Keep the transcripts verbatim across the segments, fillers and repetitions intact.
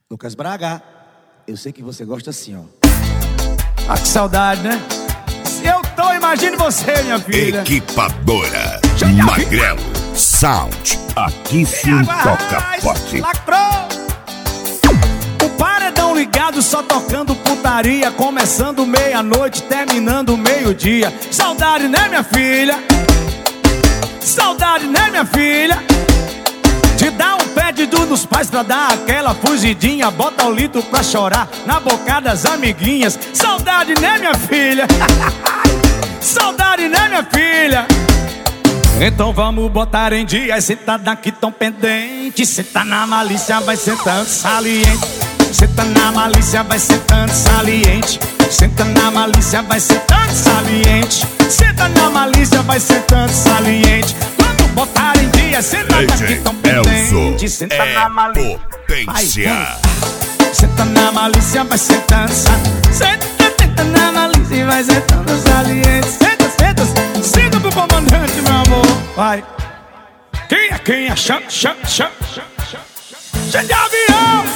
Lucas Braga, eu sei que você gosta assim, ó. Ah, que saudade, né? Se eu tô, imagine você, minha filha. Equipadora Magrelo Sound. Aqui se toca forte. Lacrou. O paredão ligado, só tocando putaria. Começando meia-noite, terminando meio-dia. Saudade, né, minha filha? Saudade, né, minha filha? Te dá um pedido dos pais pra dar aquela fugidinha. Bota o litro pra chorar na boca das amiguinhas. Saudade, né, minha filha? Saudade, né, minha filha? Então vamos botar em dia. Cê tá daqui tão pendente. Cê tá na malícia, vai sentando saliente. Cê tá na malícia, vai sentando saliente. Cê tá na malícia, vai sentando saliente. Cê tá na malícia, vai sentando saliente. Vamos botar em dia. Cê tá daqui tão pendente. Cê tá na malícia, potência. Cê tá na malícia, vai sentando saliente. Cê tá na malícia e vai sentando saliente. Senta, senta, senta pro comandante, meu amor. Vai. Quem é, quem é? Chama, chama, chama, chama, chama. Chama de avião.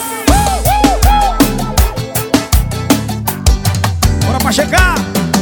Bora pra chegar.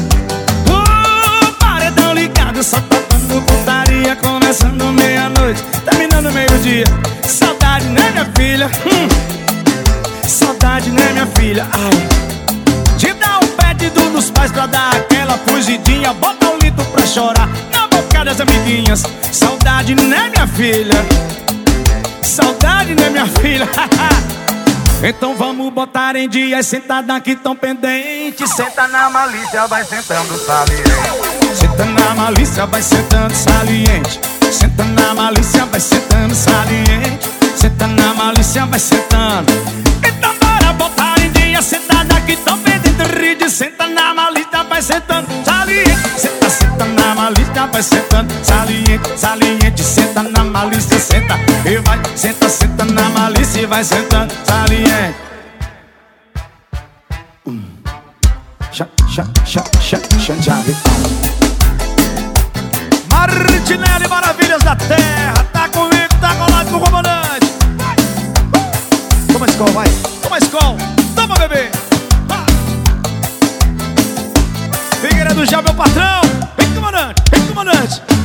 O paredão ligado, só tocando putaria. Começando meia-noite, terminando meio-dia. Saudade, né, minha filha? Hum. Saudade, né, minha filha? Ai. Te dá um pedido dos pais pra dar aquela fugidinha. Bota o litro pra chorar na boca das amiguinhas. Saudade, né, minha filha? Saudade, né, minha filha? Então vamos botar em dia. Sentada aqui tão pendente. Senta na malícia, vai sentando saliente. Senta na malícia, vai sentando saliente. Senta na malícia, vai sentando saliente. Senta na malícia, vai sentando. Então bora botar em dia. Sentada aqui tão pendente. Ride, senta na malícia, vai sentando saliente. Senta, senta na malícia, vai sentando saliente. Saliente, senta na malícia, senta e vai. Senta, senta na malícia e vai sentando saliente. hum. Chá, chá, chá, chá, chá, chá. Martinelli, maravilhas da terra. Tá comigo, tá colado com o comandante. Toma escola, vai. Toma escola. Toma, bebê. Figueiredo já, meu patrão. Vem, comandante. Vem, comandante.